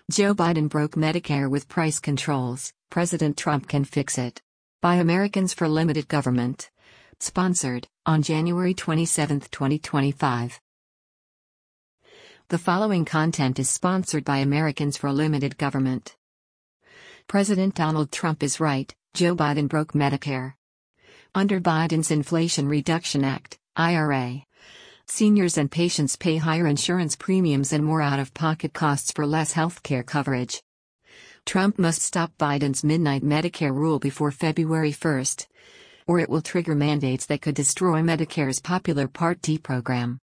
Joe Biden broke Medicare with price controls. President Trump can fix it. By Americans for Limited Government. Sponsored, on January 27, 2025. The following content is sponsored by Americans for Limited Government. President Donald Trump is right, Joe Biden broke Medicare. Under Biden's Inflation Reduction Act, IRA, seniors and patients pay higher insurance premiums and more out-of-pocket costs for less healthcare coverage. Trump must stop Biden's midnight Medicare rule before February 1, or it will trigger mandates that could destroy Medicare's popular Part D program.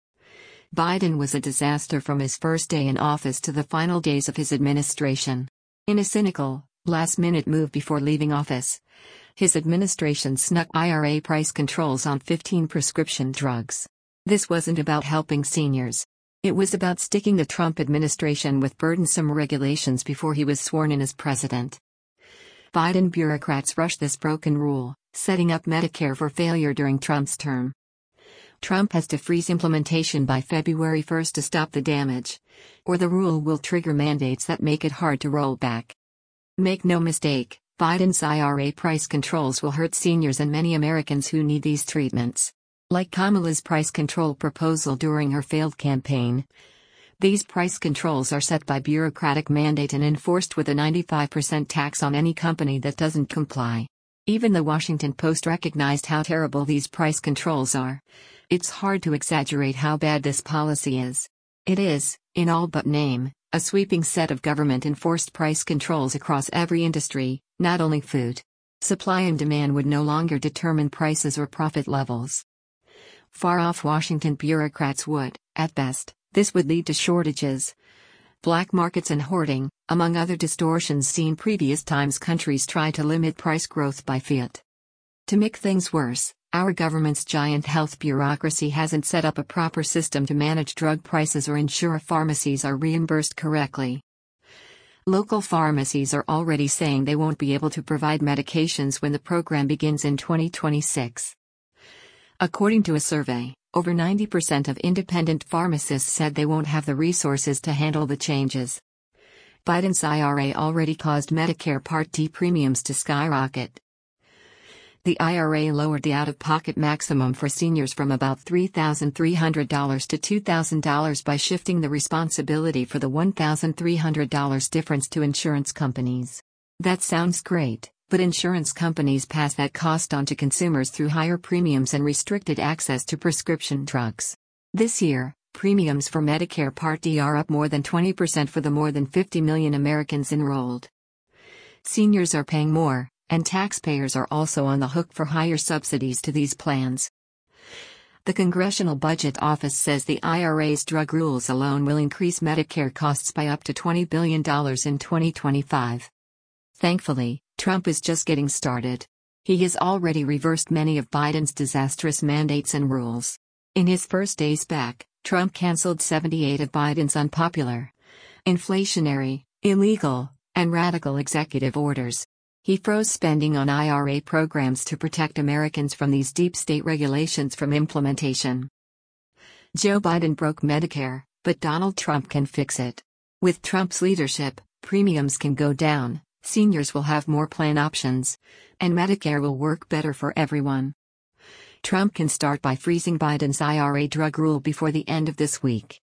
Biden was a disaster from his first day in office to the final days of his administration. In a cynical, last-minute move before leaving office, his administration snuck IRA price controls on 15 prescription drugs. This wasn't about helping seniors. It was about sticking the Trump administration with burdensome regulations before he was sworn in as president. Biden bureaucrats rushed this broken rule, setting up Medicare for failure during Trump's term. Trump has to freeze implementation by February 1 to stop the damage, or the rule will trigger mandates that make it hard to roll back. Make no mistake, Biden's IRA price controls will hurt seniors and many Americans who need these treatments. Like Kamala's price control proposal during her failed campaign, these price controls are set by bureaucratic mandate and enforced with a 95% tax on any company that doesn't comply. Even the Washington Post recognized how terrible these price controls are. It's hard to exaggerate how bad this policy is. It is, in all but name, a sweeping set of government-enforced price controls across every industry, not only food. Supply and demand would no longer determine prices or profit levels. Far-off Washington bureaucrats would, at best, this would lead to shortages, black markets and hoarding, among other distortions seen previous times countries try to limit price growth by fiat. To make things worse, our government's giant health bureaucracy hasn't set up a proper system to manage drug prices or ensure pharmacies are reimbursed correctly. Local pharmacies are already saying they won't be able to provide medications when the program begins in 2026. According to a survey, over 90% of independent pharmacists said they won't have the resources to handle the changes. Biden's IRA already caused Medicare Part D premiums to skyrocket. The IRA lowered the out-of-pocket maximum for seniors from about $3,300 to $2,000 by shifting the responsibility for the $1,300 difference to insurance companies. That sounds great, but insurance companies pass that cost on to consumers through higher premiums and restricted access to prescription drugs. This year, premiums for Medicare Part D are up more than 20% for the more than 50 million Americans enrolled. Seniors are paying more, and taxpayers are also on the hook for higher subsidies to these plans. The Congressional Budget Office says the IRA's drug rules alone will increase Medicare costs by up to $20 billion in 2025. Thankfully, Trump is just getting started. He has already reversed many of Biden's disastrous mandates and rules. In his first days back, Trump canceled 78 of Biden's unpopular, inflationary, illegal, and radical executive orders. He froze spending on IRA programs to protect Americans from these deep state regulations from implementation. Joe Biden broke Medicare, but Donald Trump can fix it. With Trump's leadership, premiums can go down, seniors will have more plan options, and Medicare will work better for everyone. Trump can start by freezing Biden's IRA drug rule before the end of this week.